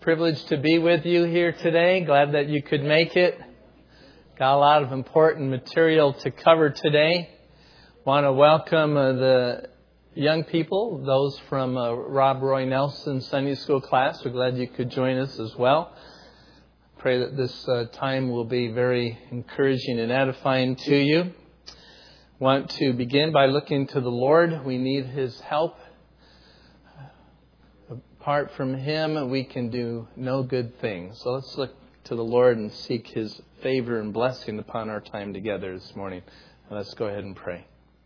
privilege to be with you here today. Glad that you could make it. Got a lot of important material to cover today. Want to welcome the young people, those from Rob Roy Nelson Sunday School class. We're glad you could join us as well. Pray that this time will be very encouraging and edifying to you. Want to begin by looking to the Lord. We need His help. Apart from Him, we can do no good thing. So let's look to the Lord and seek His favor and blessing upon our time together this morning. And let's go ahead and pray.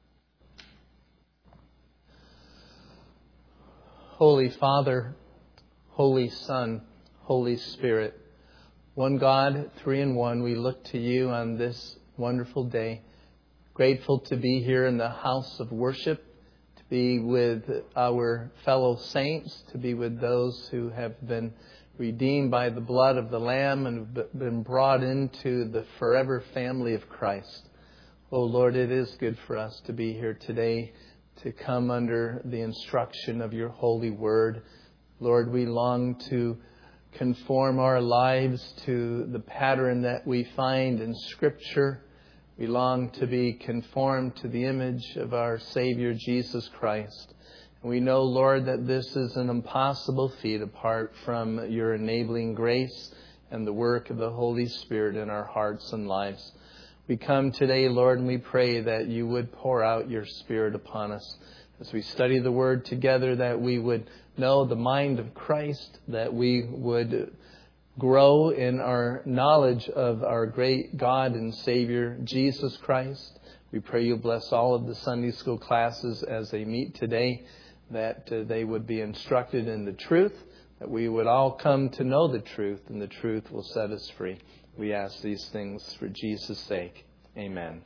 Holy Father, Holy Son, Holy Spirit, one God, three in one, we look to you on this wonderful day. Grateful to be here in the house of worship, to be with our fellow saints, to be with those who have been redeemed by the blood of the Lamb and been brought into the forever family of Christ. Oh Lord, it is good for us to be here today, to come under the instruction of your holy word. Lord, we long to conform our lives to the pattern that we find in Scripture. We long to be conformed to the image of our Savior, Jesus Christ. And we know, Lord, that this is an impossible feat apart from your enabling grace and the work of the Holy Spirit in our hearts and lives. We come today, Lord, and we pray that you would pour out your Spirit upon us as we study the Word together, that we would know the mind of Christ, that we would grow in our knowledge of our great God and Savior, Jesus Christ. We pray you bless all of the Sunday school classes as they meet today, that they would be instructed in the truth, that we would all come to know the truth, and the truth will set us free. We ask these things for Jesus' sake. Amen.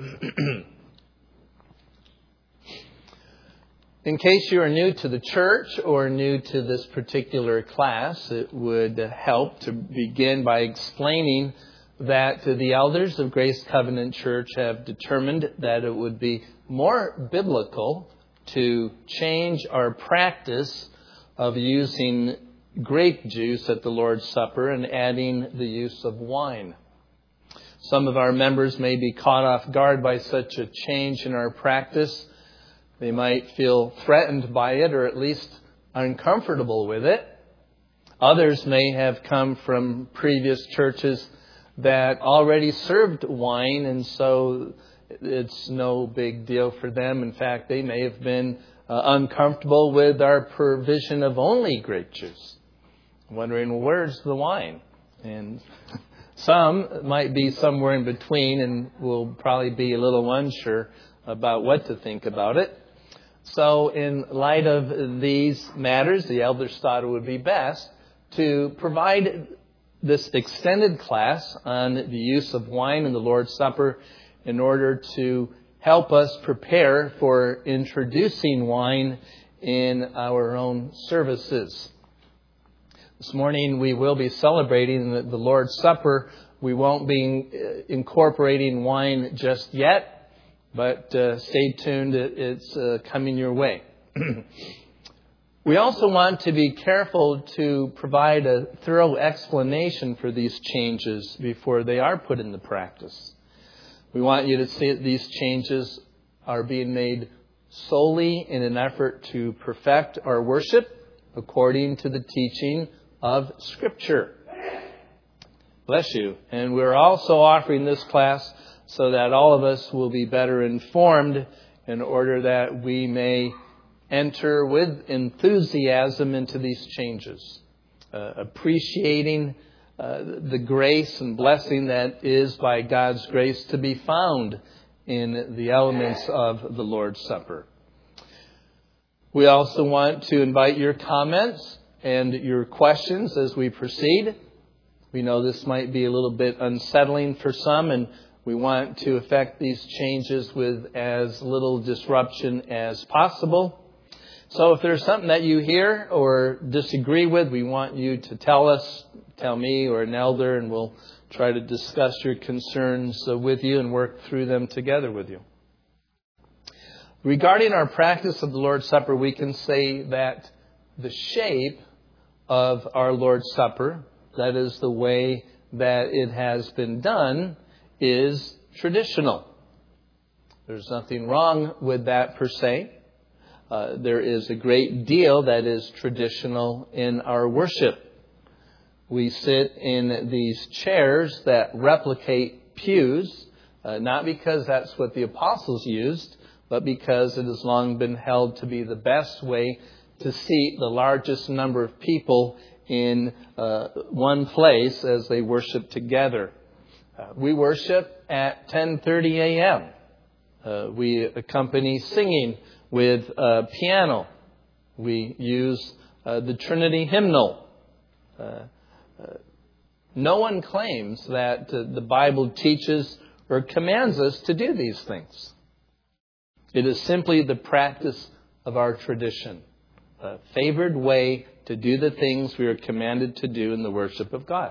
In case you are new to the church or new to this particular class, it would help to begin by explaining that the elders of Grace Covenant Church have determined that it would be more biblical to change our practice of using grape juice at the Lord's Supper and adding the use of wine. Some of our members may be caught off guard by such a change in our practice. They might feel threatened by it or at least uncomfortable with it. Others may have come from previous churches that already served wine, and so it's no big deal for them. In fact, they may have been uncomfortable with our provision of only grape juice, wondering, well, where's the wine? And some might be somewhere in between and will probably be a little unsure about what to think about it. So in light of these matters, the elders thought it would be best to provide this extended class on the use of wine in the Lord's Supper in order to help us prepare for introducing wine in our own services. This morning we will be celebrating the Lord's Supper. We won't be incorporating wine just yet, but stay tuned. It's coming your way. We also want to be careful to provide a thorough explanation for these changes before they are put into practice. We want you to see that these changes are being made solely in an effort to perfect our worship according to the teaching of Scripture. Bless you. And we're also offering this class so that all of us will be better informed in order that we may enter with enthusiasm into these changes, appreciating the grace and blessing that is by God's grace to be found in the elements of the Lord's Supper. We also want to invite your comments and your questions as we proceed. We know this might be a little bit unsettling for some, and we want to effect these changes with as little disruption as possible. So if there's something that you hear or disagree with, we want you to tell me or an elder, and we'll try to discuss your concerns with you and work through them together with you. Regarding our practice of the Lord's Supper, we can say that the shape of our Lord's Supper, that is the way that it has been done, is traditional. There's nothing wrong with that per se. There is a great deal that is traditional in our worship. We sit in these chairs that replicate pews, not because that's what the apostles used, but because it has long been held to be the best way to seat the largest number of people in one place as they worship together. We worship at 10:30 a.m. We accompany singing with piano. We use the Trinity hymnal. No one claims that the Bible teaches or commands us to do these things. It is simply the practice of our tradition, a favored way to do the things we are commanded to do in the worship of God.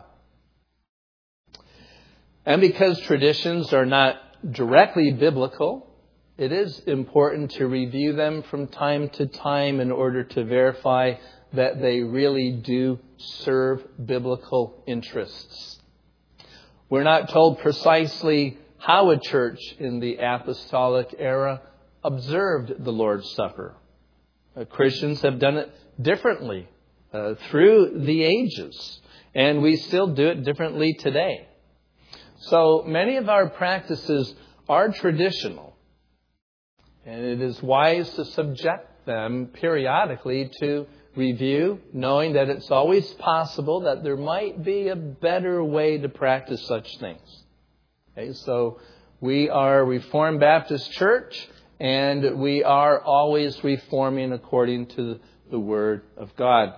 And because traditions are not directly biblical, it is important to review them from time to time in order to verify that they really do serve biblical interests. We're not told precisely how a church in the apostolic era observed the Lord's Supper. Christians have done it differently through the ages, and we still do it differently today. So many of our practices are traditional, and it is wise to subject them periodically to review, knowing that it's always possible that there might be a better way to practice such things. Okay, so we are Reformed Baptist Church, and we are always reforming according to the Word of God.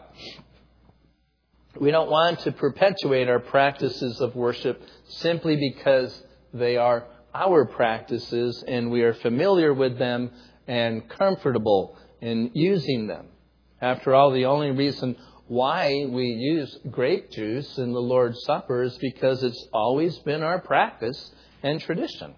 We don't want to perpetuate our practices of worship simply because they are our practices and we are familiar with them and comfortable in using them. After all, the only reason why we use grape juice in the Lord's Supper is because it's always been our practice and tradition.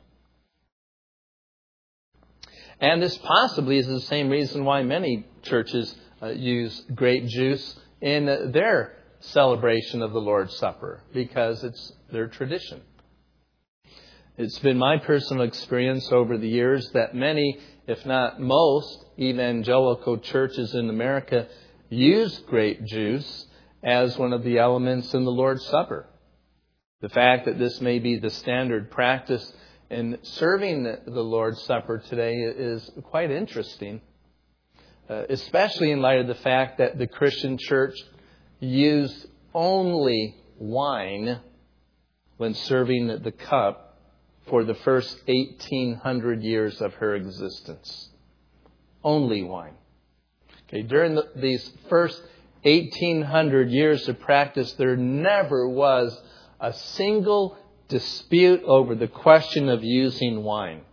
And this possibly is the same reason why many churches use grape juice in their celebration of the Lord's Supper, because it's their tradition. It's been my personal experience over the years that many, if not most, evangelical churches in America use grape juice as one of the elements in the Lord's Supper. The fact that this may be the standard practice in serving the Lord's Supper today is quite interesting, especially in light of the fact that the Christian church used only wine when serving the cup for the first 1,800 years of her existence. Only wine. Okay, during these first 1,800 years of practice, there never was a single dispute over the question of using wine.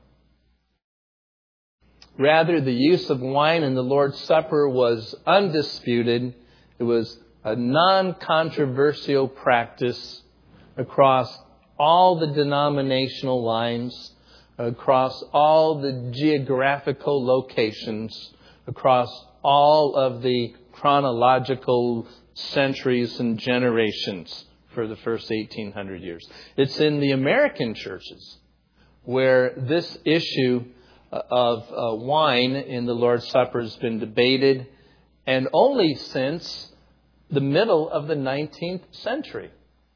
Rather, the use of wine in the Lord's Supper was undisputed. It was a non-controversial practice across all the denominational lines, across all the geographical locations, across all of the chronological centuries and generations for the first 1,800 years. It's in the American churches where this issue of wine in the Lord's Supper has been debated, and only since the middle of the 19th century.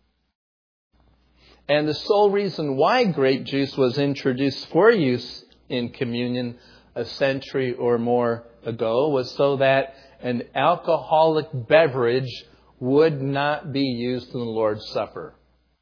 And the sole reason why grape juice was introduced for use in communion a century or more ago was so that an alcoholic beverage would not be used in the Lord's Supper.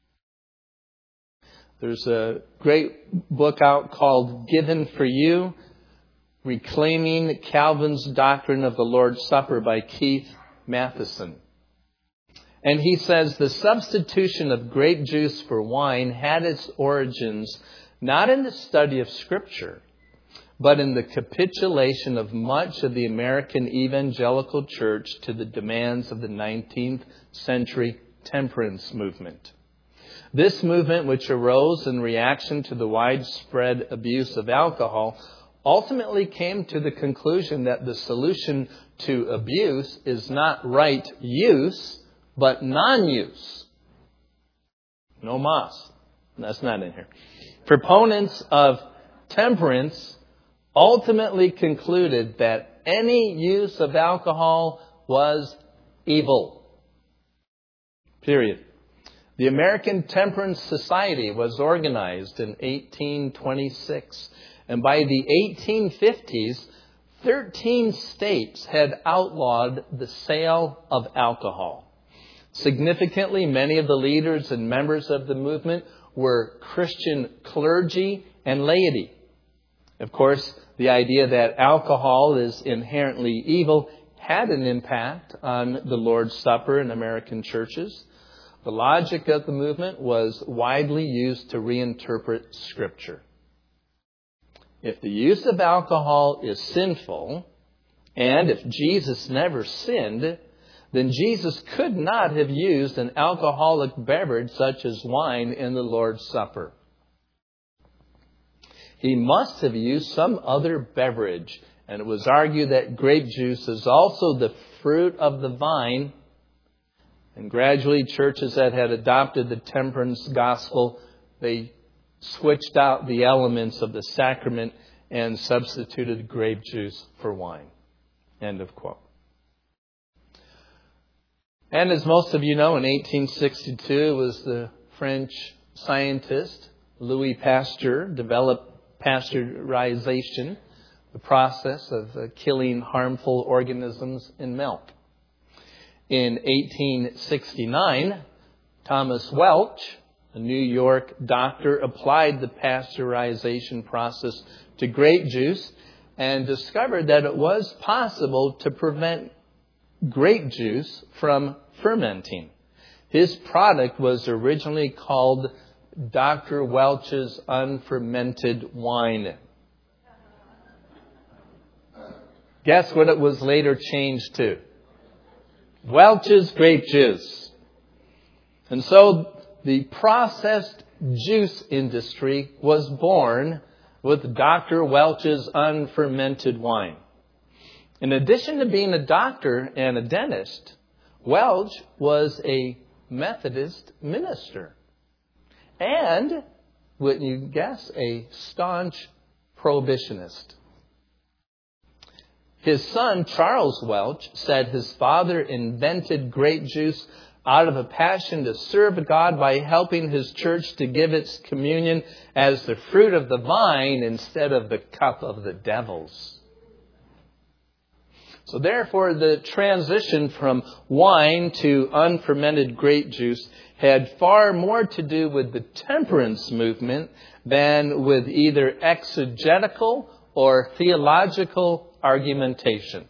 There's a great book out called Given for You, Reclaiming Calvin's Doctrine of the Lord's Supper by Keith Matheson. And he says the substitution of grape juice for wine had its origins not in the study of Scripture, but in the capitulation of much of the American evangelical church to the demands of the 19th century temperance movement. This movement, which arose in reaction to the widespread abuse of alcohol, ultimately came to the conclusion that the solution to abuse is not right use, but non-use. No mas. That's not in here. Proponents of temperance ultimately concluded that any use of alcohol was evil. Period. The American Temperance Society was organized in 1826, and by the 1850s, 13 states had outlawed the sale of alcohol. Significantly, many of the leaders and members of the movement were Christian clergy and laity. Of course, the idea that alcohol is inherently evil had an impact on the Lord's Supper in American churches. The logic of the movement was widely used to reinterpret Scripture. If the use of alcohol is sinful, and if Jesus never sinned, then Jesus could not have used an alcoholic beverage such as wine in the Lord's Supper. He must have used some other beverage, and it was argued that grape juice is also the fruit of the vine. And gradually, churches that had adopted the temperance gospel, they switched out the elements of the sacrament and substituted grape juice for wine. End of quote. And as most of you know, in 1862, it was the French scientist Louis Pasteur developed pasteurization, the process of killing harmful organisms in milk. In 1869, Thomas Welch, a New York doctor, applied the pasteurization process to grape juice and discovered that it was possible to prevent grape juice from fermenting. His product was originally called Dr. Welch's unfermented wine. Guess what it was later changed to? Welch's grape juice. And so the processed juice industry was born with Dr. Welch's unfermented wine. In addition to being a doctor and a dentist, Welch was a Methodist minister. And, wouldn't you guess, a staunch prohibitionist. His son, Charles Welch, said his father invented grape juice out of a passion to serve God by helping his church to give its communion as the fruit of the vine instead of the cup of the devils. So therefore, the transition from wine to unfermented grape juice had far more to do with the temperance movement than with either exegetical or theological argumentation.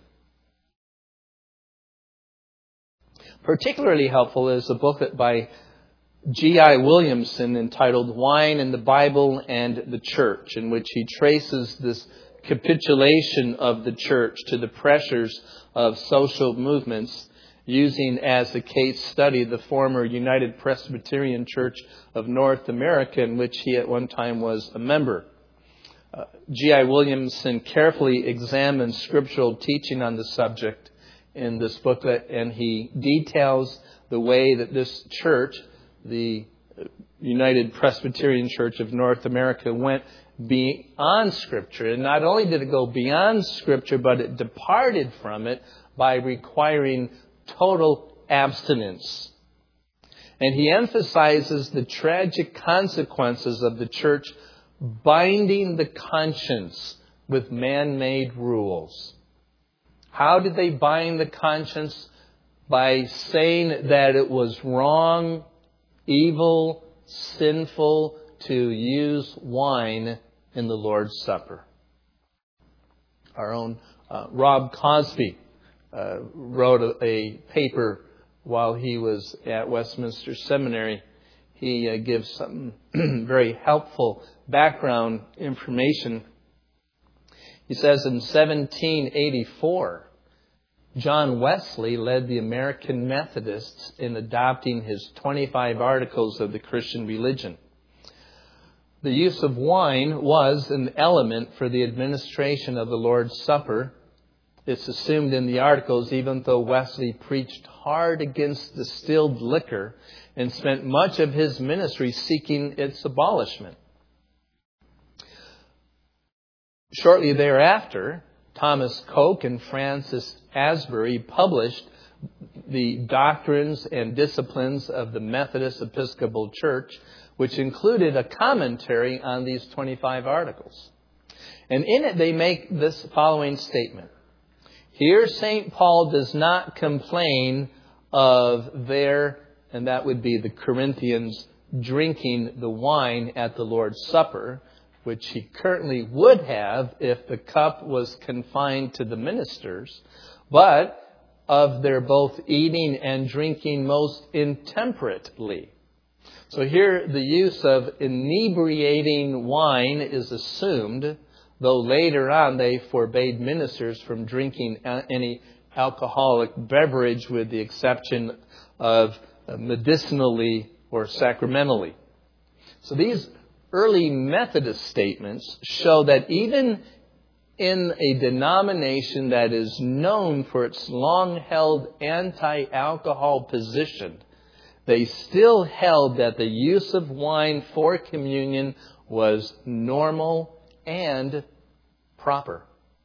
Particularly helpful is a booklet by G.I. Williamson entitled Wine in the Bible and the Church, in which he traces this capitulation of the church to the pressures of social movements, using as a case study the former United Presbyterian Church of North America, in which he at one time was a member. G.I. Williamson carefully examines scriptural teaching on the subject in this booklet, and he details the way that this church, the United Presbyterian Church of North America, went beyond Scripture. And not only did it go beyond Scripture, but it departed from it by requiring total abstinence. And he emphasizes the tragic consequences of the church binding the conscience with man-made rules. How did they bind the conscience? By saying that it was wrong, evil, sinful to use wine in the Lord's Supper. Our own Rob Cosby wrote a paper while he was at Westminster Seminary. He gives some very helpful background information. He says in 1784, John Wesley led the American Methodists in adopting his 25 Articles of the Christian religion. The use of wine was an element for the administration of the Lord's Supper. It's assumed in the articles, even though Wesley preached hard against distilled liquor and spent much of his ministry seeking its abolishment. Shortly thereafter, Thomas Coke and Francis Asbury published the Doctrines and Disciplines of the Methodist Episcopal Church, which included a commentary on these 25 articles. And in it they make this following statement. Here St. Paul does not complain of their, and that would be the Corinthians, drinking the wine at the Lord's Supper, which he currently would have if the cup was confined to the ministers, but of their both eating and drinking most intemperately. So here the use of inebriating wine is assumed, though later on they forbade ministers from drinking any alcoholic beverage with the exception of medicinally or sacramentally. So these early Methodist statements show that even in a denomination that is known for its long-held anti-alcohol position, they still held that the use of wine for communion was normal and proper.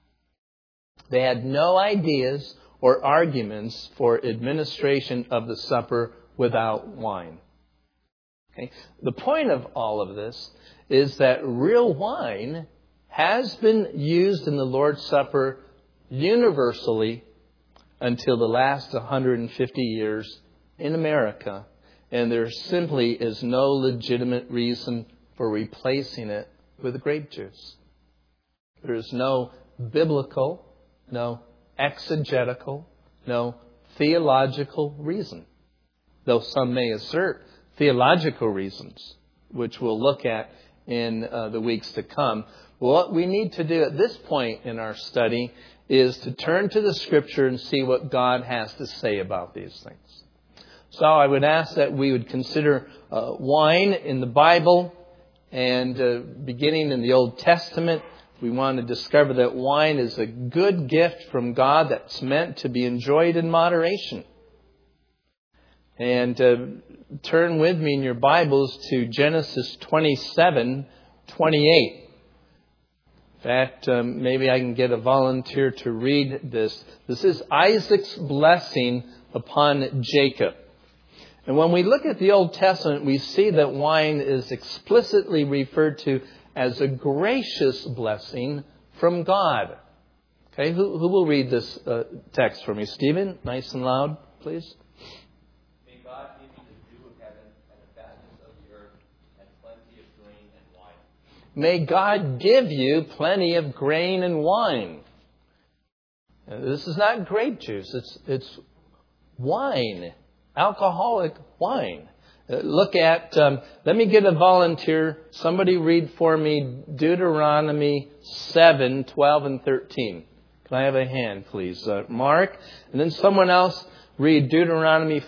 They had no ideas or arguments for administration of the supper without wine. Okay? The point of all of this is that real wine has been used in the Lord's Supper universally until the last 150 years in America, and there simply is no legitimate reason for replacing it with grape juice. There is no biblical, no exegetical, no theological reason, though some may assert theological reasons, which we'll look at in the weeks to come. What we need to do at this point in our study is to turn to the Scripture and see what God has to say about these things. So I would ask that we would consider wine in the Bible, and beginning in the Old Testament, we want to discover that wine is a good gift from God that's meant to be enjoyed in moderation. And turn with me in your Bibles to Genesis 27:28. In fact, maybe I can get a volunteer to read this. This is Isaac's blessing upon Jacob. And when we look at the Old Testament, we see that wine is explicitly referred to as a gracious blessing from God. Okay, who will read this text for me? Stephen, nice and loud, please. May God give you the dew of heaven and the fatness of the earth and plenty of grain and wine. May God give you plenty of grain and wine. This is not grape juice. It's wine, alcoholic wine. Look at, let me get a volunteer. Somebody read for me Deuteronomy 7:12 and 13. Can I have a hand, please? Mark. And then someone else read Deuteronomy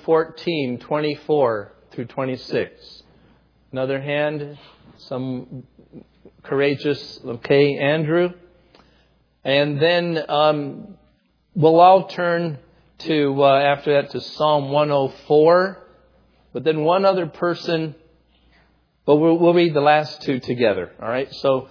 14:24 through 26. Another hand. Some courageous. Okay, Andrew. And then we'll all turn to, after that, to Psalm 104. But then one other person, but we'll read the last two together. All right. So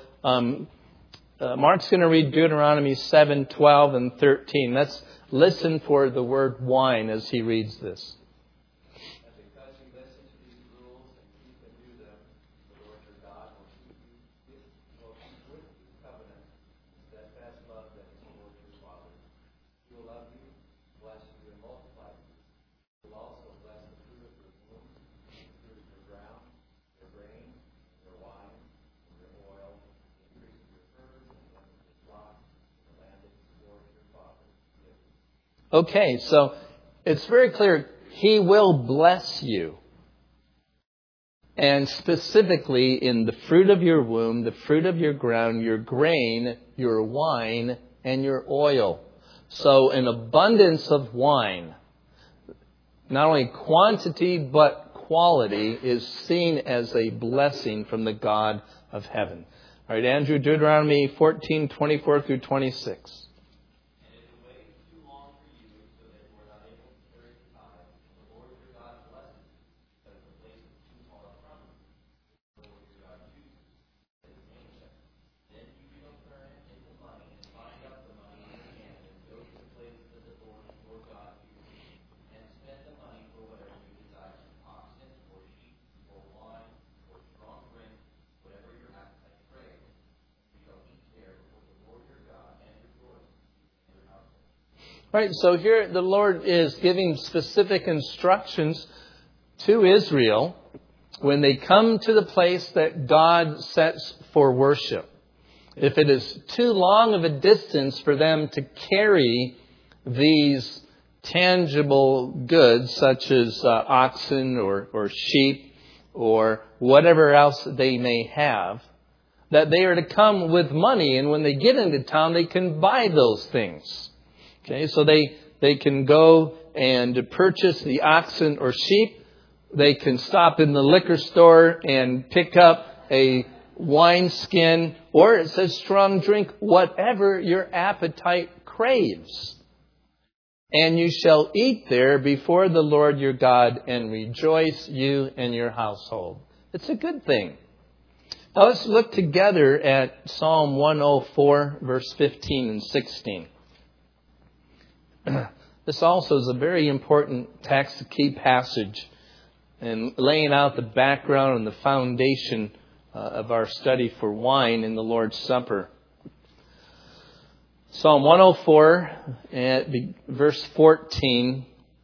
Mark's going to read Deuteronomy 7:12 and 13. Let's listen for the word wine as he reads this. And because you listen to these rules and keep and do them, the Lord your God will keep with you covenant, steadfast love that is toward your Father. He will love you, bless you, and multiply you. He will also bless the fruit of your womb, the fruit of your ground, your grain, your wine, your oil, the increase of your herds, and the end of your flock, the land that the Lord your Father gives you. Okay, so it's very clear. He will bless you. And specifically in the fruit of your womb, the fruit of your ground, your grain, your wine, and your oil. So an abundance of wine. Not only quantity, but quality is seen as a blessing from the God of heaven. All right, Andrew, Deuteronomy 14:24 through 26. Right, so here the Lord is giving specific instructions to Israel when they come to the place that God sets for worship. If it is too long of a distance for them to carry these tangible goods, such as oxen or sheep or whatever else they may have, that they are to come with money, and when they get into town, they can buy those things. Okay, so they can go and purchase the oxen or sheep. They can stop in the liquor store and pick up a wineskin, or it says strong drink, whatever your appetite craves. And you shall eat there before the Lord your God and rejoice, you and your household. It's a good thing. Now let's look together at Psalm 104, verse 15 and 16. This also is a very important text, a key passage, and laying out the background and the foundation of our study for wine in the Lord's Supper. Psalm 104, verse 14,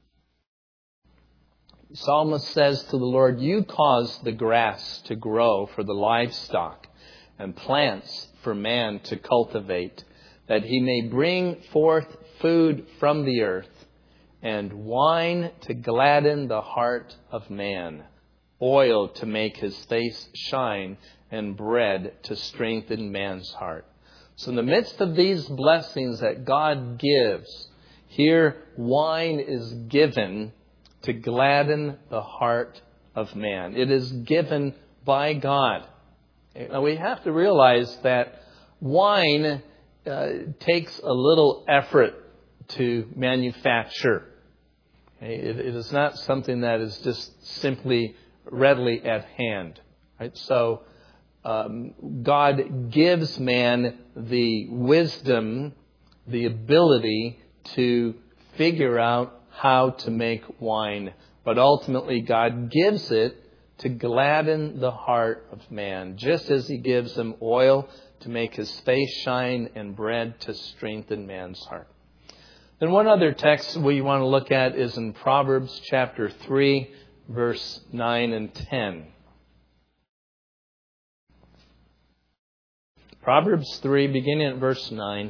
the psalmist says to the Lord, "You cause the grass to grow for the livestock and plants for man to cultivate, that he may bring forth food from the earth, and wine to gladden the heart of man, oil to make his face shine, and bread to strengthen man's heart." So in the midst of these blessings that God gives, here wine is given to gladden the heart of man. It is given by God. Now we have to realize that wine takes a little effort to manufacture. It is not something that is just simply readily at hand. Right? So God gives man the wisdom, the ability to figure out how to make wine. But ultimately God gives it to gladden the heart of man, just as He gives him oil to make his face shine and bread to strengthen man's heart. Then one other text we want to look at is in Proverbs chapter 3, verse 9 and 10. Proverbs 3, beginning at verse 9.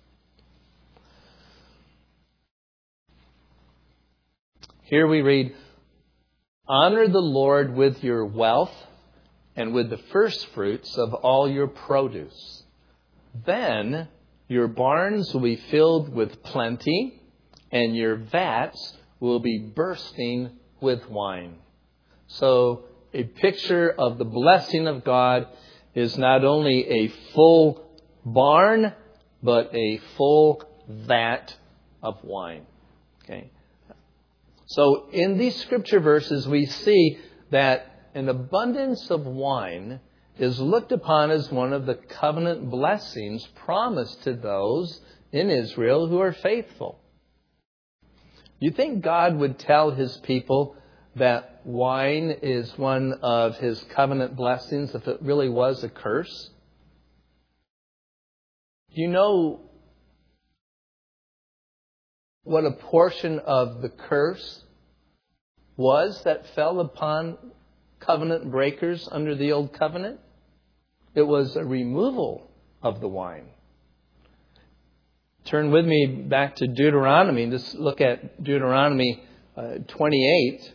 Here we read, "Honor the Lord with your wealth and with the first fruits of all your produce. Then your barns will be filled with plenty, and your vats will be bursting with wine." So a picture of the blessing of God is not only a full barn, but a full vat of wine. Okay. So in these scripture verses, we see that an abundance of wine is looked upon as one of the covenant blessings promised to those in Israel who are faithful. You think God would tell His people that wine is one of His covenant blessings if it really was a curse? Do you know what a portion of the curse was that fell upon covenant breakers under the old covenant? It was a removal of the wine. Turn with me back to Deuteronomy. Let's look at Deuteronomy 28.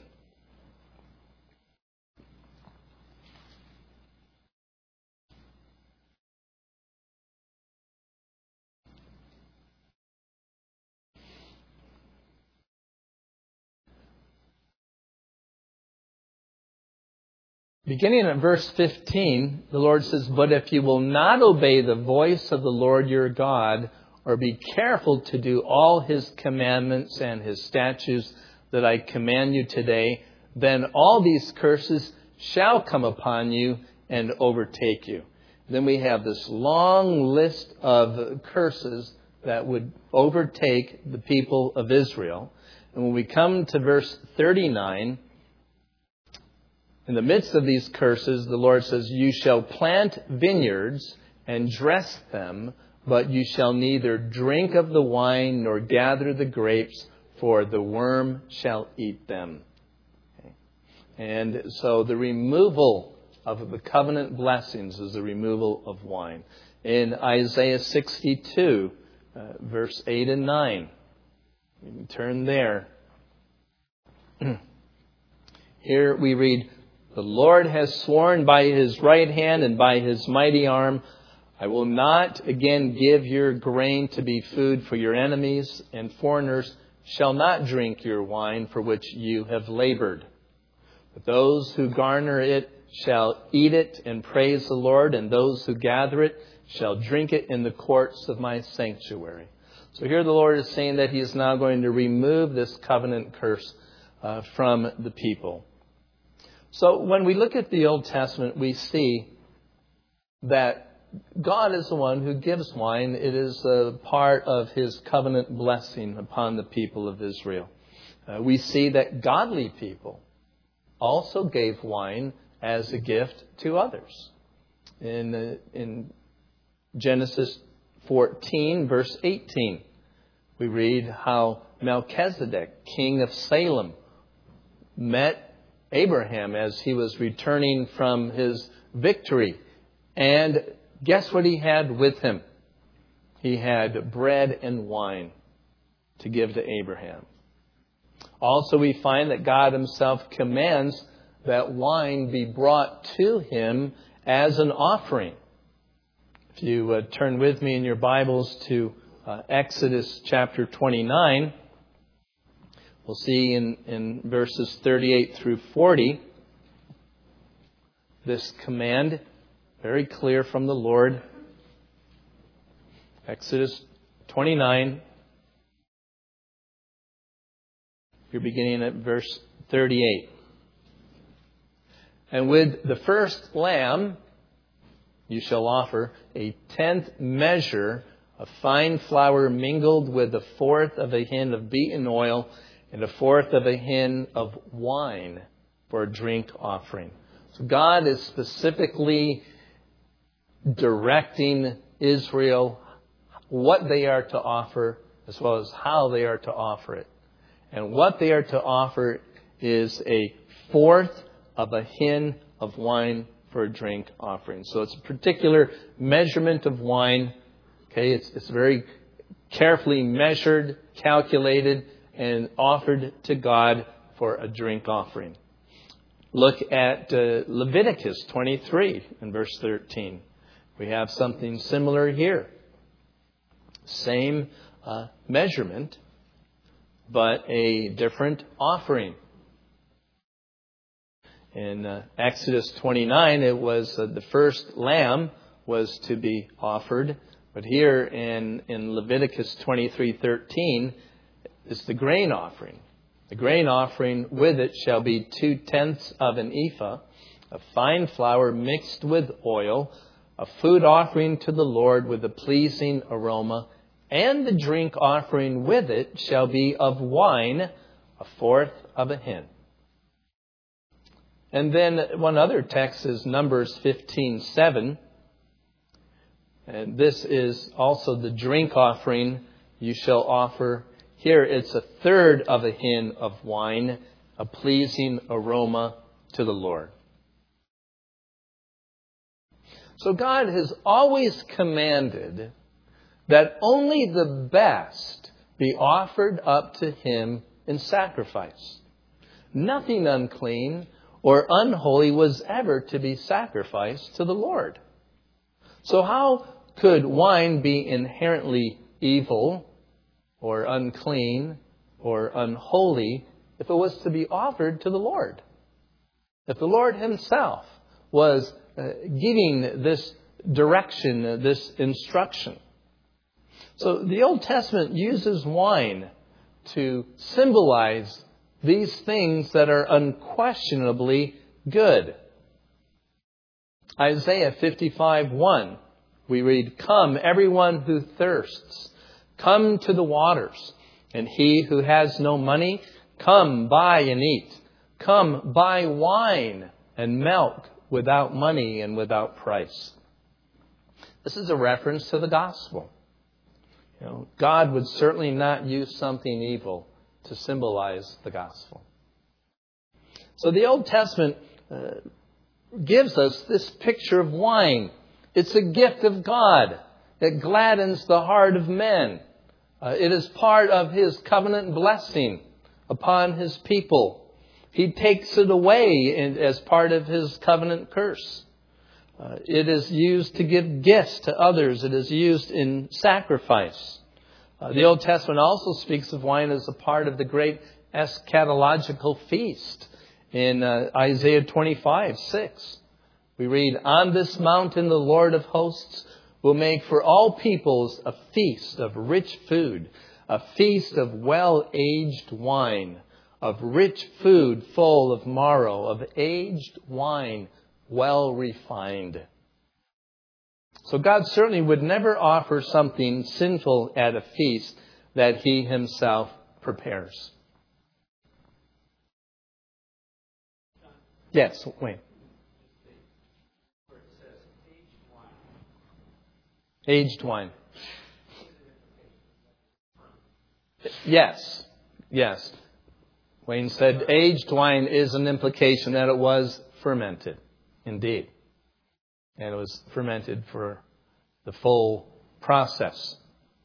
Beginning at verse 15, the Lord says, "But if you will not obey the voice of the Lord your God, or be careful to do all His commandments and His statutes that I command you today, then all these curses shall come upon you and overtake you." Then we have this long list of curses that would overtake the people of Israel. And when we come to verse 39, in the midst of these curses, the Lord says, "You shall plant vineyards and dress them, but you shall neither drink of the wine nor gather the grapes, for the worm shall eat them." Okay. And so the removal of the covenant blessings is the removal of wine. In Isaiah 62, verse 8 and 9, you can turn there. Here we read, "The Lord has sworn by His right hand and by His mighty arm, I will not again give your grain to be food for your enemies, and foreigners shall not drink your wine for which you have labored. But those who garner it shall eat it and praise the Lord, and those who gather it shall drink it in the courts of my sanctuary." So here the Lord is saying that He is now going to remove this covenant curse from the people. So when we look at the Old Testament, we see that God is the one who gives wine. It is a part of His covenant blessing upon the people of Israel. We see that godly people also gave wine as a gift to others. In Genesis 14, verse 18, we read how Melchizedek, king of Salem, met Abraham as he was returning from his victory. And guess what he had with him? He had bread and wine to give to Abraham. Also, we find that God Himself commands that wine be brought to Him as an offering. If you turn with me in your Bibles to Exodus chapter 29, we'll see in verses 38 through 40 this command, very clear from the Lord. Exodus 29, you're beginning at verse 38. "And with the first lamb you shall offer a 10th measure of fine flour mingled with a fourth of a hin of beaten oil and a fourth of a hin of wine for a drink offering." So God is specifically directing Israel what they are to offer as well as how they are to offer it. And what they are to offer is a fourth of a hin of wine for a drink offering. So it's a particular measurement of wine. Okay, it's very carefully measured, calculated, and offered to God for a drink offering. Look at Leviticus 23 and verse 13. We have something similar here. Same measurement, but a different offering. In Exodus 29, it was the first lamb was to be offered. But here in Leviticus 23:13, it's the grain offering. The grain offering with it shall be 2/10 of an ephah of fine flour mixed with oil, a food offering to the Lord with a pleasing aroma, and the drink offering with it shall be of wine, a fourth of a hin. And then one other text is Numbers 15:7. And this is also the drink offering you shall offer. Here it's a third of a hin of wine, a pleasing aroma to the Lord. So God has always commanded that only the best be offered up to Him in sacrifice. Nothing unclean or unholy was ever to be sacrificed to the Lord. So how could wine be inherently evil or unclean or unholy if it was to be offered to the Lord? If the Lord Himself was giving this direction, this instruction. So the Old Testament uses wine to symbolize these things that are unquestionably good. Isaiah 55:1, we read, "Come, everyone who thirsts, come to the waters. And he who has no money, come, buy and eat. Come, buy wine and milk without money and without price." This is a reference to the gospel. God would certainly not use something evil to symbolize the gospel. So the Old Testament gives us this picture of wine. It's a gift of God. It gladdens the heart of men. It is part of His covenant blessing upon His people. He takes it away as part of His covenant curse. It is used to give gifts to others. It is used in sacrifice. The Old Testament also speaks of wine as a part of the great eschatological feast. In Isaiah 25:6, we read, "On this mountain the Lord of hosts will make for all peoples a feast of rich food, a feast of well-aged wine, of rich food full of marrow, of aged wine well refined." So God certainly would never offer something sinful at a feast that He Himself prepares. Yes, wait. Aged wine. Yes. Wayne said aged wine is an implication that it was fermented. Indeed. And it was fermented for the full process.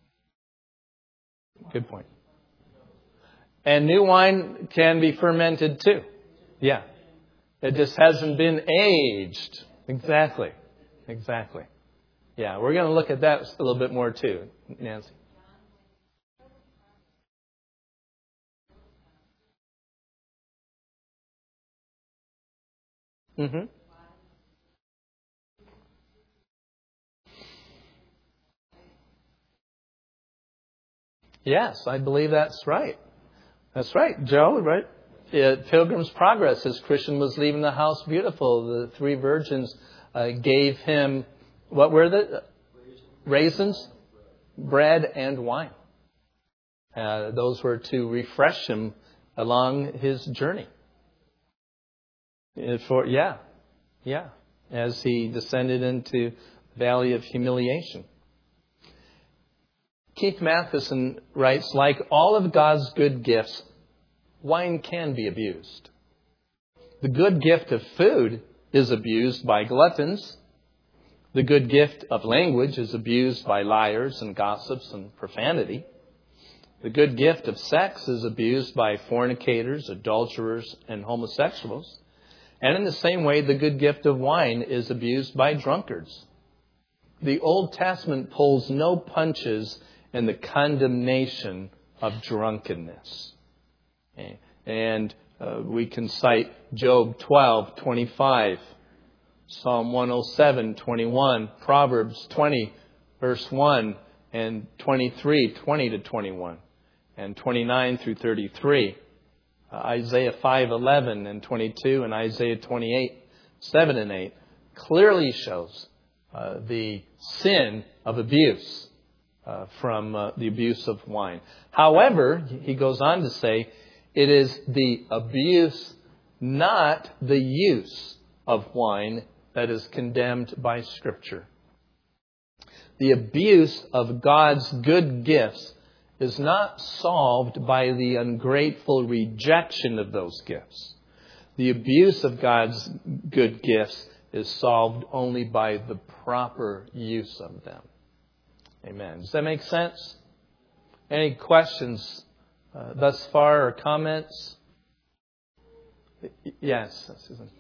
Good point. And new wine can be fermented too. Yeah. It just hasn't been aged. Exactly. Yeah, we're going to look at that a little bit more too, Nancy. Mm-hmm. Yes, I believe that's right. That's right, Joe, right? Pilgrim's Progress, as Christian was leaving the house beautiful, the three virgins gave him, what were the raisins, bread, and wine. Those were to refresh him along his journey. As he descended into the valley of humiliation. Keith Matheson writes, "Like all of God's good gifts, wine can be abused. The good gift of food is abused by gluttons. The good gift of language is abused by liars and gossips and profanity. The good gift of sex is abused by fornicators, adulterers, and homosexuals. And in the same way, the good gift of wine is abused by drunkards." The Old Testament pulls no punches in the condemnation of drunkenness. And we can cite Job 12:25, Psalm 107:21, Proverbs 20, verse 1, and 23:20-21, and 29 through 33. Isaiah 5:11 and 22, and Isaiah 28:7 and 8 clearly shows the sin of abuse from the abuse of wine. However, he goes on to say, it is the abuse, not the use of wine, that is condemned by Scripture. The abuse of God's good gifts is not solved by the ungrateful rejection of those gifts. The abuse of God's good gifts is solved only by the proper use of them. Amen. Does that make sense? Any questions thus far or comments? Yes, Susan.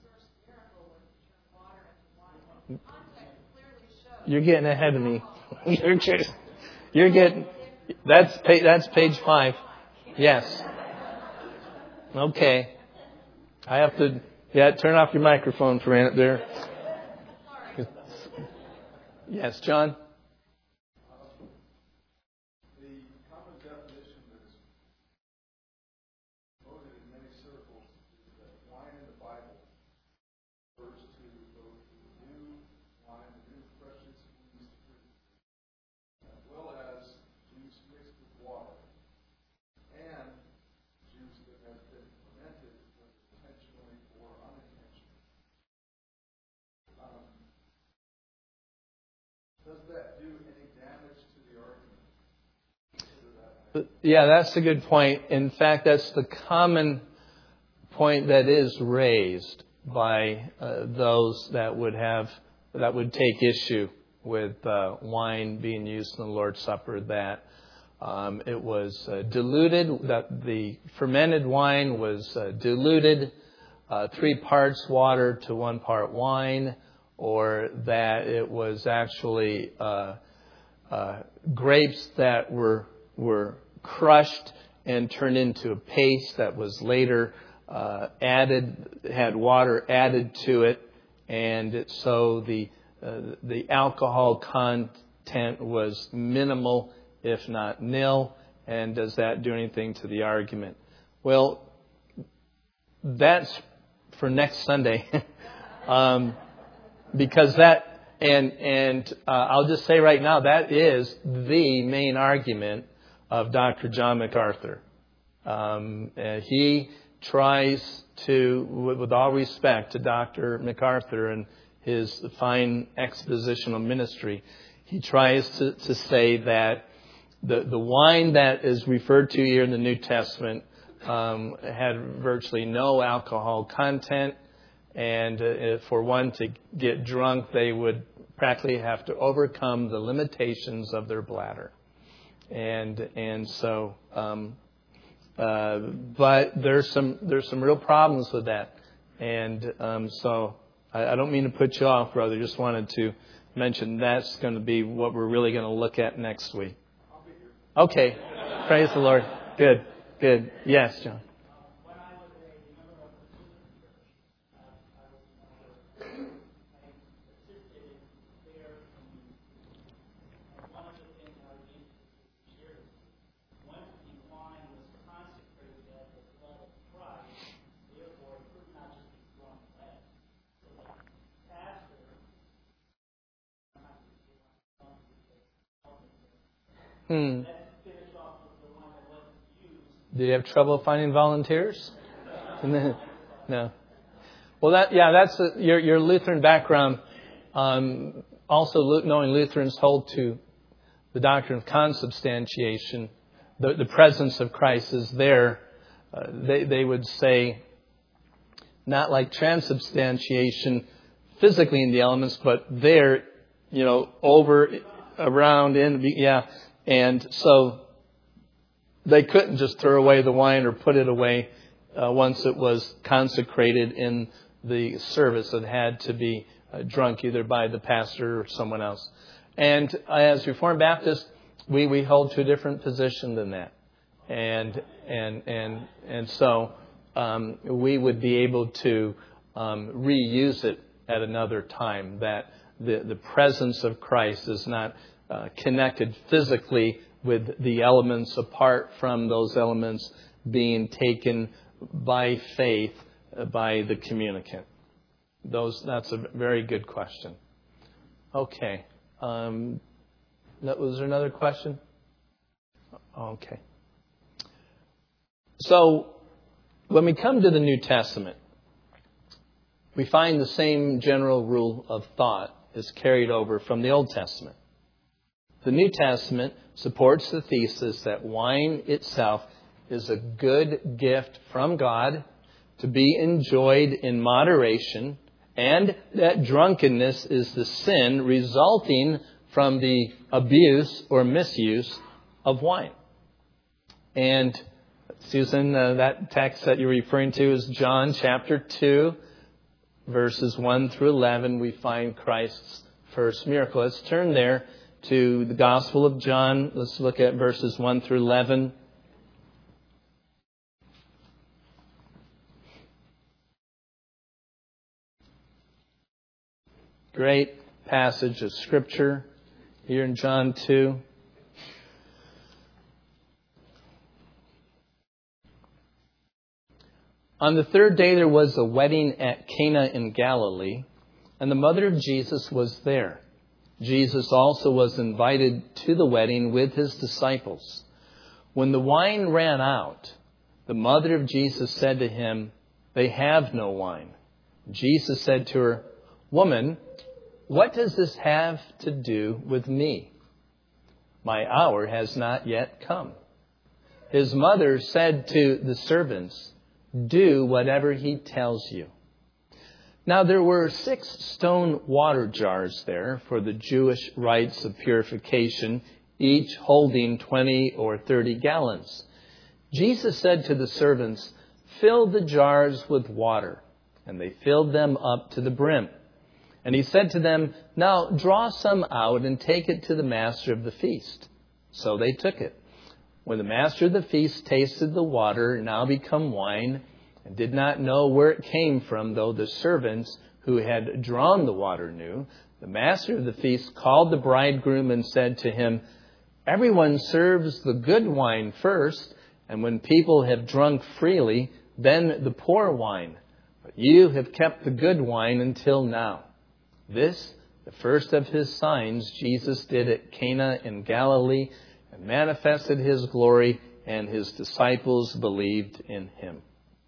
You're getting ahead of me. You're getting. That's page 5. Yes. Okay. I have to Yeah, turn off your microphone for a minute there. Yes, John? The common definition that is quoted in many circles is that wine in the Bible refers to both the new wine, the new freshly squeezed fruit, as well as juice mixed with water, and juice that has been fermented whether intentionally or unintentionally. Does that do any damage to the argument? Yeah, that's a good point. In fact, that's the common point that is raised by those that would take issue with wine being used in the Lord's Supper. That it was diluted. That the fermented wine was diluted, 3 parts water to 1 part wine, or that it was actually grapes that were crushed and turned into a paste that was later had water added to it, and so the alcohol content was minimal, if not nil. And does that do anything to the argument? Well, that's for next Sunday, because that. And I'll just say right now, that is the main argument of Dr. John MacArthur. He tries to, with all respect to Dr. MacArthur and his fine expositional ministry, he tries to say that the wine that is referred to here in the New Testament had virtually no alcohol content. And for one to get drunk, they would practically have to overcome the limitations of their bladder. And so, but there's some real problems with that. And so I don't mean to put you off, brother. Just wanted to mention that's going to be what we're really going to look at next week. Okay. Praise the Lord. Good. Yes, John. Do you have trouble finding volunteers? No. Well, that's your Lutheran background. Also, knowing Lutherans hold to the doctrine of consubstantiation, the presence of Christ is there. They would say not like transubstantiation physically in the elements, but there, over, around, in, and so they couldn't just throw away the wine or put it away once it was consecrated in the service. It had to be drunk either by the pastor or someone else. And as Reformed Baptists, we hold to a different position than that. And so we would be able to reuse it at another time. That the presence of Christ is not connected physically with the elements apart from those elements being taken by faith by the communicant. That's a very good question. Okay. Was there another question? Okay. So when we come to the New Testament, we find the same general rule of thought is carried over from the Old Testament. The New Testament supports the thesis that wine itself is a good gift from God to be enjoyed in moderation, and that drunkenness is the sin resulting from the abuse or misuse of wine. And Susan, that text that you're referring to is John chapter 2, verses 1 through 11. We find Christ's first miracle. Let's turn there to the Gospel of John. Let's look at verses 1 through 11. Great passage of Scripture here in John 2. On the third day there was a wedding at Cana in Galilee, and the mother of Jesus was there. Jesus also was invited to the wedding with his disciples. When the wine ran out, the mother of Jesus said to him, "They have no wine." Jesus said to her, "Woman, what does this have to do with me? My hour has not yet come." His mother said to the servants, "Do whatever he tells you." Now there were 6 stone water jars there for the Jewish rites of purification, each holding 20 or 30 gallons. Jesus said to the servants, "Fill the jars with water." And they filled them up to the brim. And he said to them, "Now draw some out and take it to the master of the feast." So they took it. When the master of the feast tasted the water, now become wine, and did not know where it came from, though the servants who had drawn the water knew, the master of the feast called the bridegroom and said to him, "Everyone serves the good wine first, and when people have drunk freely, then the poor wine. But you have kept the good wine until now." This, the first of his signs, Jesus did at Cana in Galilee, and manifested his glory, and his disciples believed in him.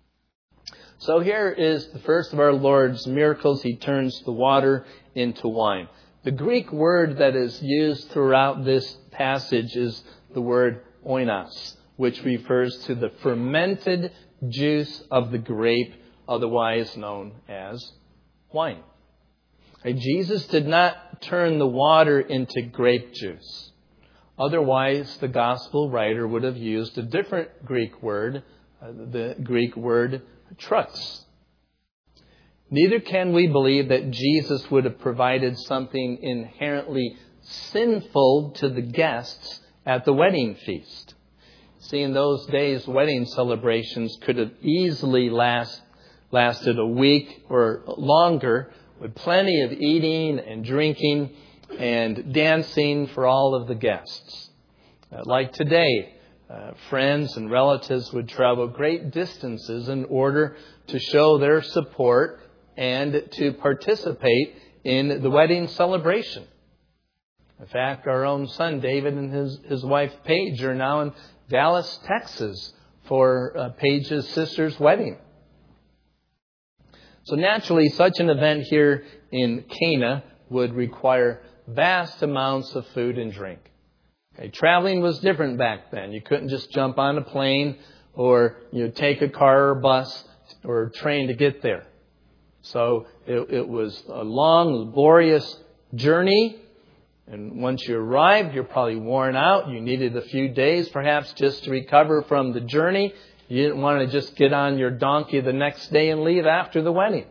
So here is the first of our Lord's miracles. He turns the water into wine. The Greek word that is used throughout this passage is the word oinos, which refers to the fermented juice of the grape, otherwise known as wine. Jesus did not turn the water into grape juice. Otherwise, the gospel writer would have used a different Greek word, the Greek word trux. Neither can we believe that Jesus would have provided something inherently sinful to the guests at the wedding feast. See, in those days, wedding celebrations could have easily lasted a week or longer, with plenty of eating and drinking and dancing for all of the guests. Like today, friends and relatives would travel great distances in order to show their support and to participate in the wedding celebration. In fact, our own son David and his wife Paige are now in Dallas, Texas for Paige's sister's wedding. So naturally, such an event here in Cana would require vast amounts of food and drink. Okay, traveling was different back then. You couldn't just jump on a plane or take a car or bus or train to get there. So it was a long, laborious journey. And once you arrived, you're probably worn out. You needed a few days perhaps just to recover from the journey. You didn't want to just get on your donkey the next day and leave after the wedding.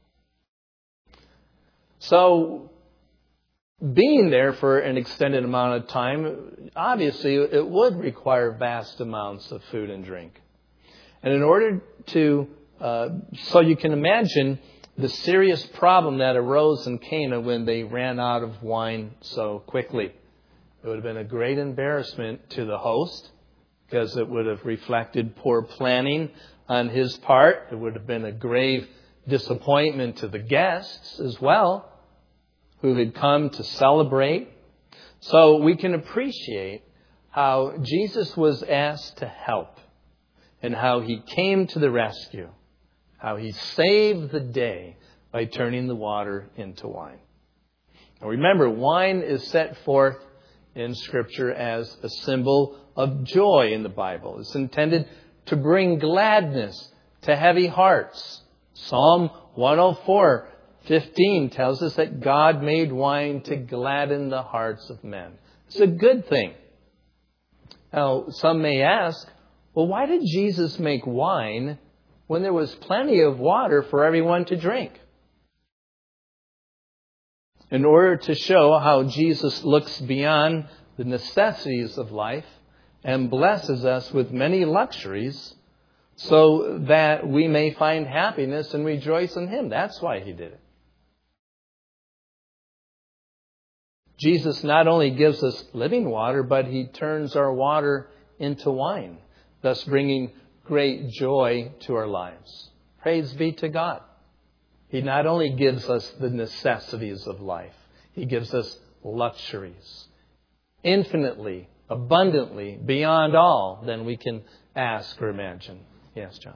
So being there for an extended amount of time, obviously it would require vast amounts of food and drink. And in order to, so you can imagine the serious problem that arose in Cana when they ran out of wine so quickly. It would have been a great embarrassment to the host, because it would have reflected poor planning on his part. It would have been a grave disappointment to the guests as well, who had come to celebrate. So we can appreciate how Jesus was asked to help and how he came to the rescue, how he saved the day by turning the water into wine. Now remember, wine is set forth in Scripture as a symbol of joy in the Bible. It's intended to bring gladness to heavy hearts. Psalm 104:15 tells us that God made wine to gladden the hearts of men. It's a good thing. Now, some may ask, well, why did Jesus make wine when there was plenty of water for everyone to drink? In order to show how Jesus looks beyond the necessities of life and blesses us with many luxuries so that we may find happiness and rejoice in him. That's why he did it. Jesus not only gives us living water, but He turns our water into wine, thus bringing great joy to our lives. Praise be to God. He not only gives us the necessities of life, He gives us luxuries, infinitely, abundantly, beyond all than we can ask or imagine. Yes, John.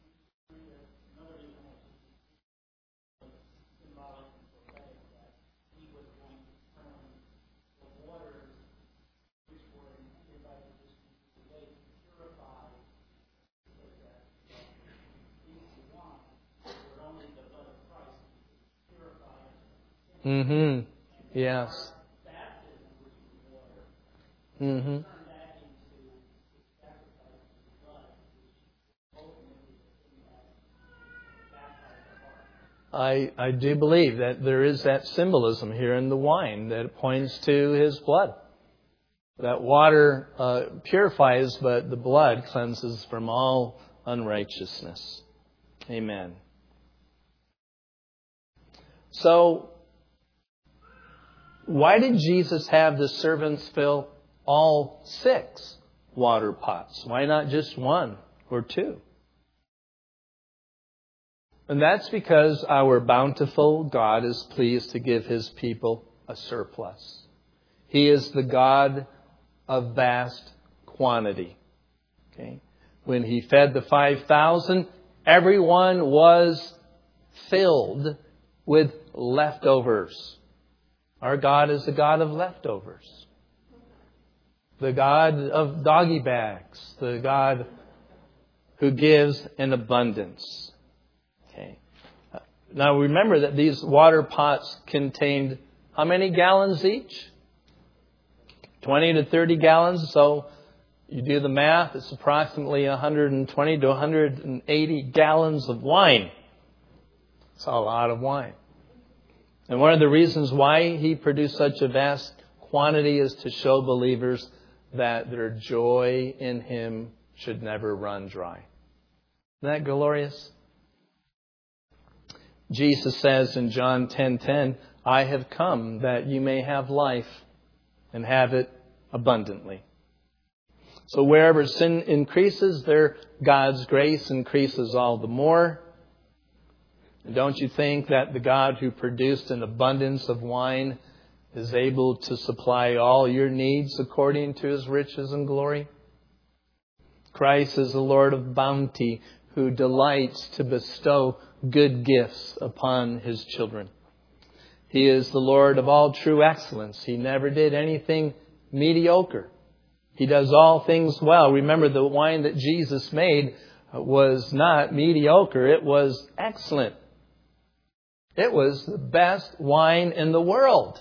Mm-hmm. Yes. Mm-hmm. I do believe that there is that symbolism here in the wine that points to His blood. That water purifies, but the blood cleanses from all unrighteousness. Amen. So, why did Jesus have the servants fill all 6 water pots? Why not just 1 or 2? And that's because our bountiful God is pleased to give His people a surplus. He is the God of vast quantity. Okay? When He fed the 5,000, everyone was filled with leftovers. Our God is the God of leftovers. The God of doggy bags. The God who gives in abundance. Okay. Now remember that these water pots contained how many gallons each? 20 to 30 gallons. So you do the math, it's approximately 120 to 180 gallons of wine. It's a lot of wine. And one of the reasons why He produced such a vast quantity is to show believers that their joy in Him should never run dry. Isn't that glorious? Jesus says in John 10:10, I have come that you may have life and have it abundantly. So wherever sin increases, there God's grace increases all the more. And don't you think that the God who produced an abundance of wine is able to supply all your needs according to His riches and glory? Christ is the Lord of bounty who delights to bestow good gifts upon His children. He is the Lord of all true excellence. He never did anything mediocre. He does all things well. Remember, the wine that Jesus made was not mediocre. It was excellent. It was the best wine in the world.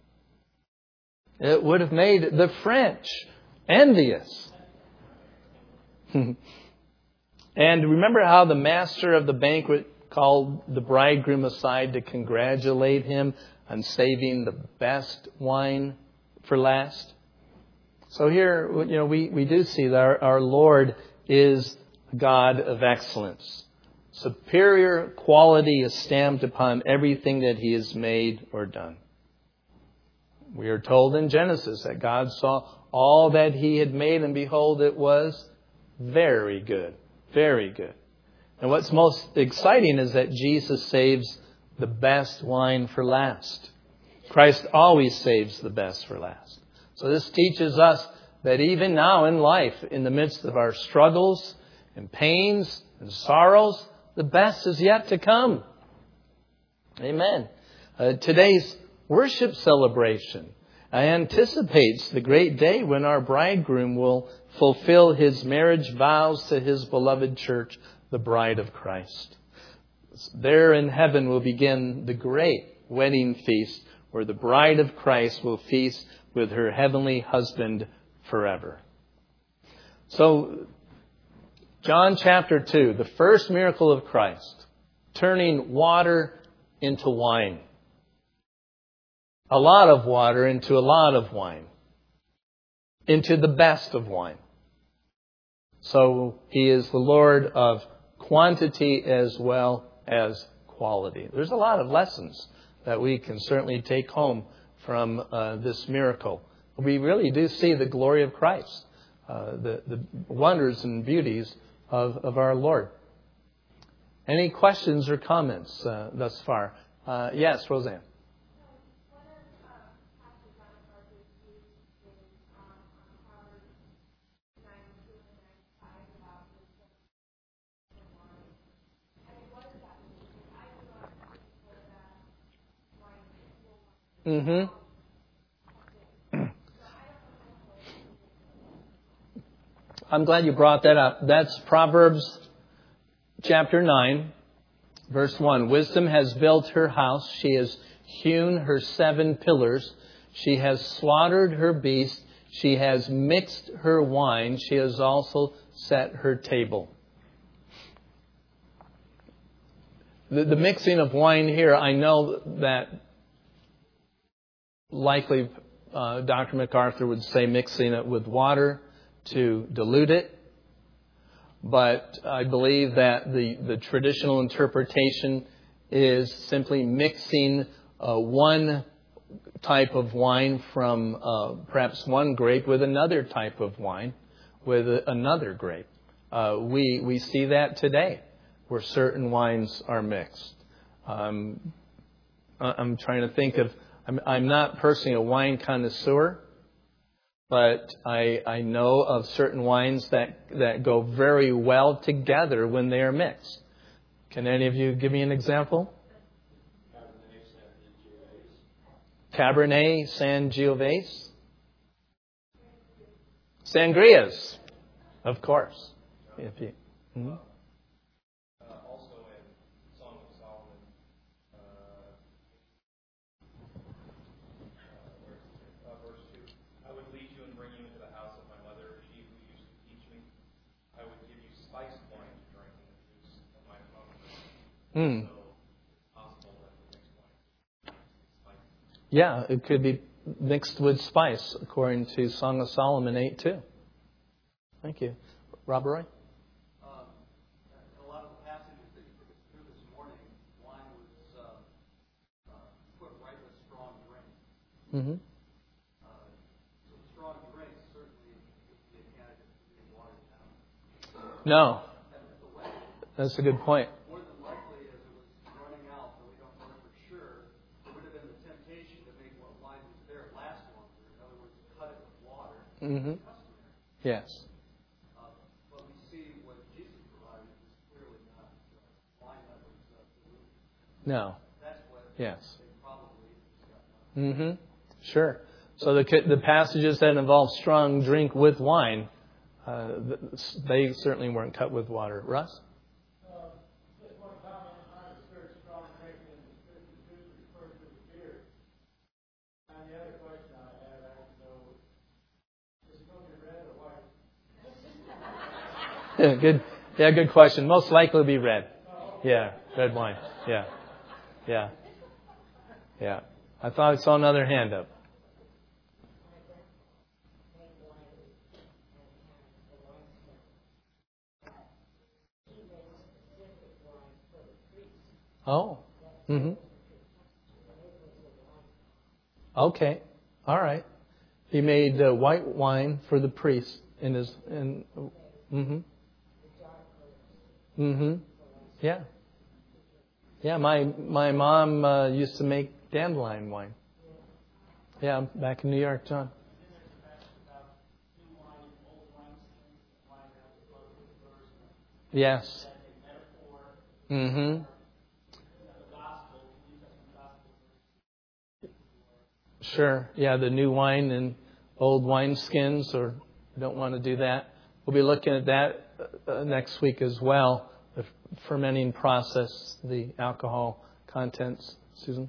It would have made the French envious. And remember how the master of the banquet called the bridegroom aside to congratulate him on saving the best wine for last? So here, we do see that our Lord is God of excellence. Superior quality is stamped upon everything that He has made or done. We are told in Genesis that God saw all that He had made, and behold, it was very good. Very good. And what's most exciting is that Jesus saves the best wine for last. Christ always saves the best for last. So this teaches us that even now in life, in the midst of our struggles and pains and sorrows, the best is yet to come. Amen. Today's worship celebration anticipates the great day when our bridegroom will fulfill his marriage vows to His beloved church, the bride of Christ. There in heaven will begin the great wedding feast where the bride of Christ will feast with her heavenly husband forever. So, John chapter 2, the first miracle of Christ, turning water into wine. A lot of water into a lot of wine. Into the best of wine. So He is the Lord of quantity as well as quality. There's a lot of lessons that we can certainly take home from this miracle. We really do see the glory of Christ, the wonders and beauties of our Lord. Any questions or comments thus far? Yes, Roseanne. Mm-hmm. I'm glad you brought that up. That's Proverbs chapter 9, verse 1. Wisdom has built her house. She has hewn her 7 pillars. She has slaughtered her beast. She has mixed her wine. She has also set her table. The mixing of wine here, I know that likely Dr. MacArthur would say mixing it with water to dilute it. But I believe that the traditional interpretation is simply mixing one type of wine from perhaps one grape with another type of wine with another grape. We see that today where certain wines are mixed. I'm trying to think of, I'm not personally a wine connoisseur, but I know of certain wines that go very well together when they are mixed. Can any of you give me an example? Cabernet Sangiovese? Sangrias, of course. Mm-hmm. Also in Song of Solomon, verse 2, I would lead you and bring you into the house of my mother, she who used to teach me. I would give you spiced wine to drink in the juice of my pomegranate. So it's possible that the mixed wine is spicy. Yeah, it could be mixed with spice, according to Song of Solomon 8:2. Thank you. Rob Roy? In a lot of the passages that you took us through this morning, wine was put right with strong drink. Mm-hmm. So strong drink certainly would be a candidate for being watered down. No. That's a good point. More than likely, as it was running out, but we don't know for sure, there would have been the temptation to make what wine was there last longer. In other words, cut it with water. Mm-hmm. Yes. But we see what Jesus provided is clearly not wine that was diluted. No. That's what Yes. they probably got. Mm-hmm. Sure. So the passages that involve strong drink with wine, they certainly weren't cut with water. Russ? Just one comment on the spirit strong drink and the spirit of juice referred to the beer. And the other question I had, I don't know, is it going to be red or white? Yeah, good. Yeah, good question. Most likely to be red. Yeah, red wine. Yeah. Yeah. Yeah. I thought I saw another hand up. Oh. Mm-hmm. Okay. All right. He made white wine for the priest in his. Mm-hmm. Mm-hmm. Yeah. Yeah. My mom used to make dandelion wine. Yeah, back in New York, John. Yes. Mm-hmm. Sure. Yeah, the new wine and old wine skins, or we don't want to do that. We'll be looking at that next week as well. The fermenting process, the alcohol contents. Susan?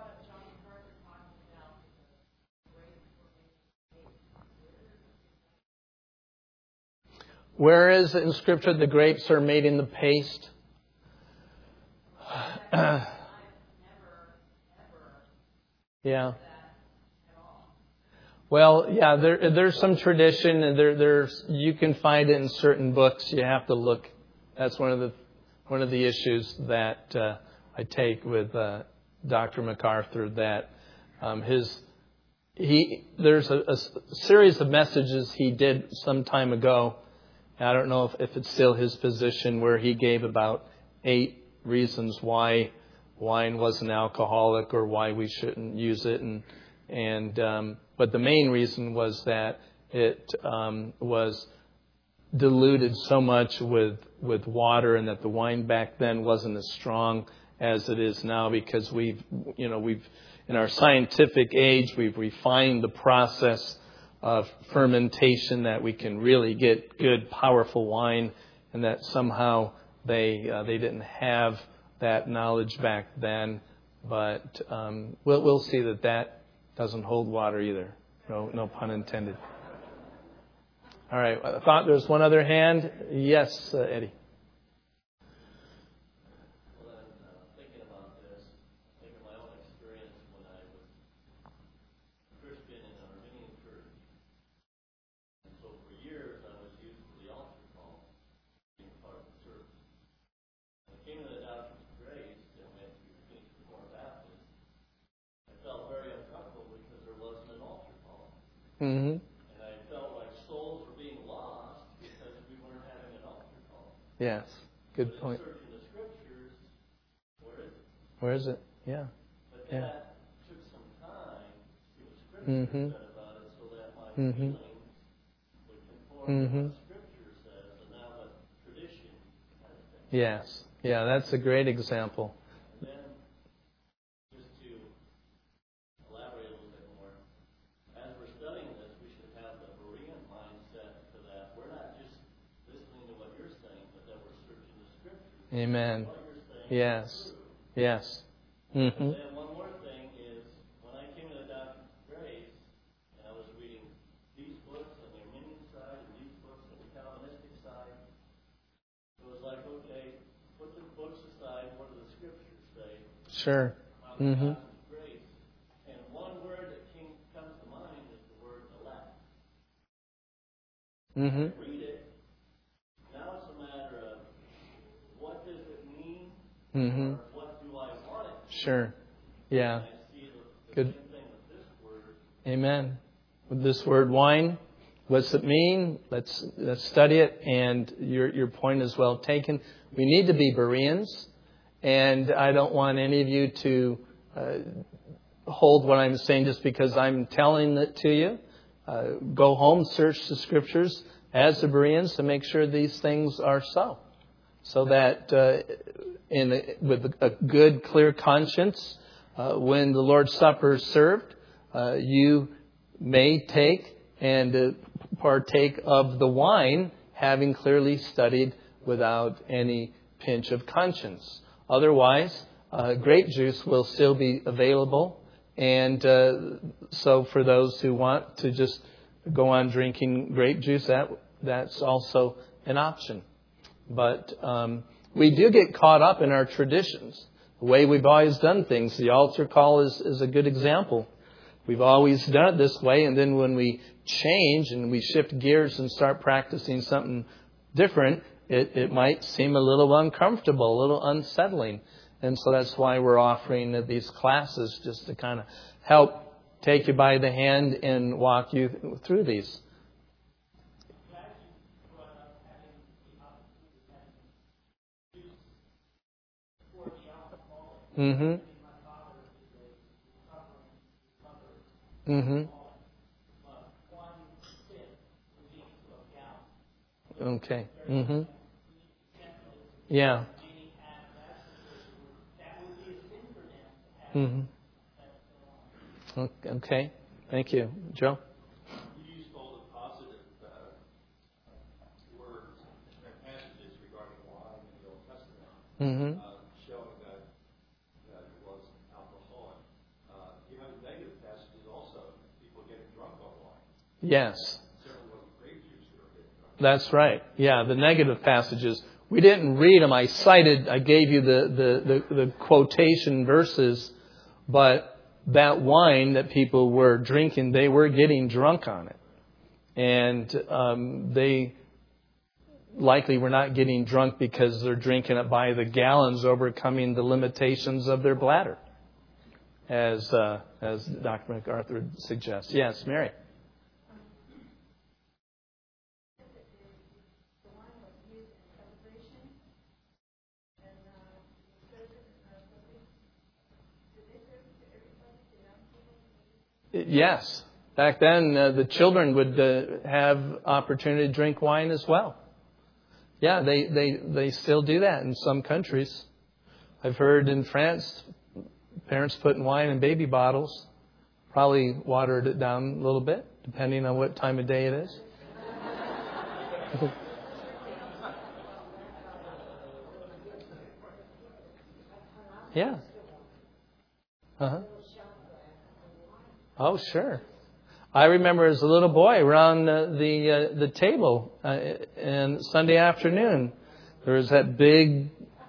Where is it in Scripture the grapes are made in the paste? Yeah. Well, yeah, there's some tradition, and there's you can find it in certain books. You have to look. That's one of the issues that I take with Dr. MacArthur, that his there's a series of messages he did some time ago. I don't know if it's still his position, where he gave about 8 reasons why wine wasn't alcoholic or why we shouldn't use it, but the main reason was that it was diluted so much with water, and that the wine back then wasn't as strong as it is now, because we've in our scientific age, we've refined the process of fermentation, that we can really get good, powerful wine, and that somehow they didn't have that knowledge back then. But we'll see that doesn't hold water either. No pun intended. All right. I thought there was one other hand. Yes, Eddie. Mm-hmm. And I felt like souls were being lost because we weren't having an altar call. Yes, good point. Searching the scriptures, where is it? Yeah. But that took some time. It was scripture said about it, so that my feelings would conform to what scripture says, and not what tradition has been. Yes. Yeah, that's a great example. And then, just to elaborate a little bit more, as we're studying this, we should have the Berean mindset to that. We're not just listening to what you're saying, but that we're searching the scriptures. Amen. What you're saying Yes. is true. Yes. Mm-hmm. And then one more thing is, when I came to the Doctrine of Grace, and I was reading these books on the Arminian side and these books on the Calvinistic side, it was like, okay, put the books aside, what do the scriptures say? Sure. Mm-hmm. Grace. And one word that comes to mind is the word elect. Mm-hmm. Read it. Now it's a matter of, what does it mean? Mm-hmm. Or what do I want it to Sure. Yeah. I see the Good. same thing with this word. Amen. With this word wine, what's it mean? Let's study it. And your point is well taken. We need to be Bereans, and I don't want any of you to hold what I'm saying just because I'm telling it to you. Go home, search the scriptures as the Bereans to make sure these things are so that with a good, clear conscience, when the Lord's Supper is served, you may take and partake of the wine, having clearly studied without any pinch of conscience. Otherwise, grape juice will still be available. And so for those who want to just go on drinking grape juice, that's also an option. But we do get caught up in our traditions, the way we've always done things. The altar call is a good example. We've always done it this way, and then when we change and we shift gears and start practicing something different, it might seem a little uncomfortable, a little unsettling. And so that's why we're offering these classes, just to kind of help take you by the hand and walk you through these. Mm-hmm. Mm-hmm. Okay. Mm-hmm. Yeah. Mm-hmm. Okay. Thank you. Joe? You used all the positive words and passages regarding wine in the Old Testament, showing that it was alcoholic. You have negative passages also, people getting drunk on wine. Yes. Certainly wasn't grape juice that were getting drunk. That's right. Yeah, the negative passages. We didn't read them. I gave you the quotation verses, but that wine that people were drinking, they were getting drunk on it. And they likely were not getting drunk because they're drinking it by the gallons, overcoming the limitations of their bladder. as Dr. MacArthur suggests. Yes, Mary. Yes. Back then, the children would have opportunity to drink wine as well. Yeah, they still do that in some countries. I've heard in France, parents putting wine in baby bottles, probably watered it down a little bit, depending on what time of day it is. Yeah. Uh-huh. Oh, sure. I remember as a little boy around the table and Sunday afternoon, there was that big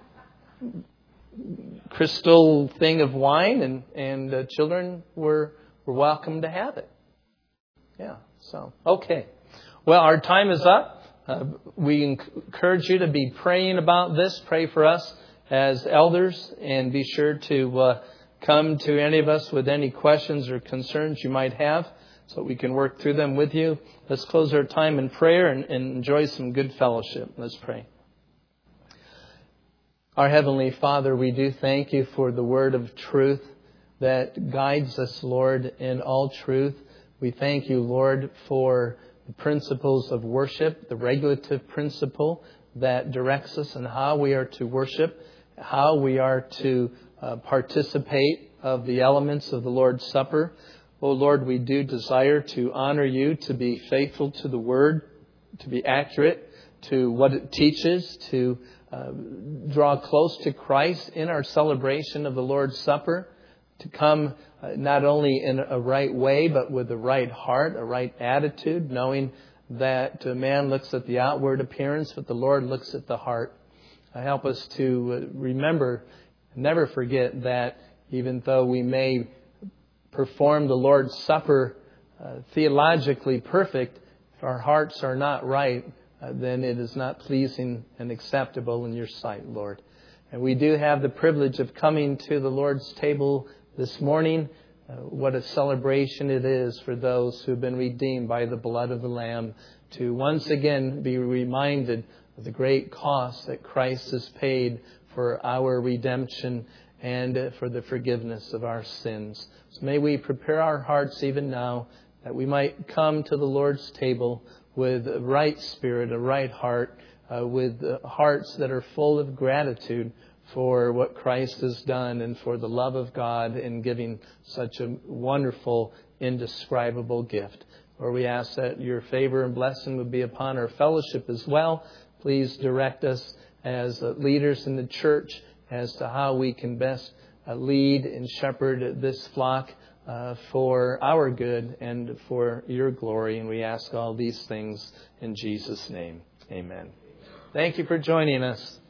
crystal thing of wine, and children were welcome to have it. Yeah. So, okay. Well, our time is up. We encourage you to be praying about this. Pray for us as elders, and be sure to come to any of us with any questions or concerns you might have, so we can work through them with you. Let's close our time in prayer and enjoy some good fellowship. Let's pray. Our Heavenly Father, we do thank you for the word of truth that guides us, Lord, in all truth. We thank you, Lord, for the principles of worship, the regulative principle that directs us in how we are to worship, how we are to participate of the elements of the Lord's Supper. Oh, Lord, we do desire to honor you, to be faithful to the Word, to be accurate to what it teaches, to draw close to Christ in our celebration of the Lord's Supper, to come not only in a right way, but with the right heart, a right attitude, knowing that man looks at the outward appearance, but the Lord looks at the heart. Help us to remember, never forget that even though we may perform the Lord's Supper theologically perfect, if our hearts are not right, then it is not pleasing and acceptable in your sight, Lord. And we do have the privilege of coming to the Lord's table this morning. What a celebration it is for those who have been redeemed by the blood of the Lamb, to once again be reminded of the great cost that Christ has paid for our redemption and for the forgiveness of our sins. So may we prepare our hearts even now that we might come to the Lord's table with a right spirit, a right heart, with hearts that are full of gratitude for what Christ has done and for the love of God in giving such a wonderful, indescribable gift. Lord, we ask that your favor and blessing would be upon our fellowship as well. Please direct us as leaders in the church as to how we can best lead and shepherd this flock for our good and for your glory. And we ask all these things in Jesus' name. Amen. Thank you for joining us.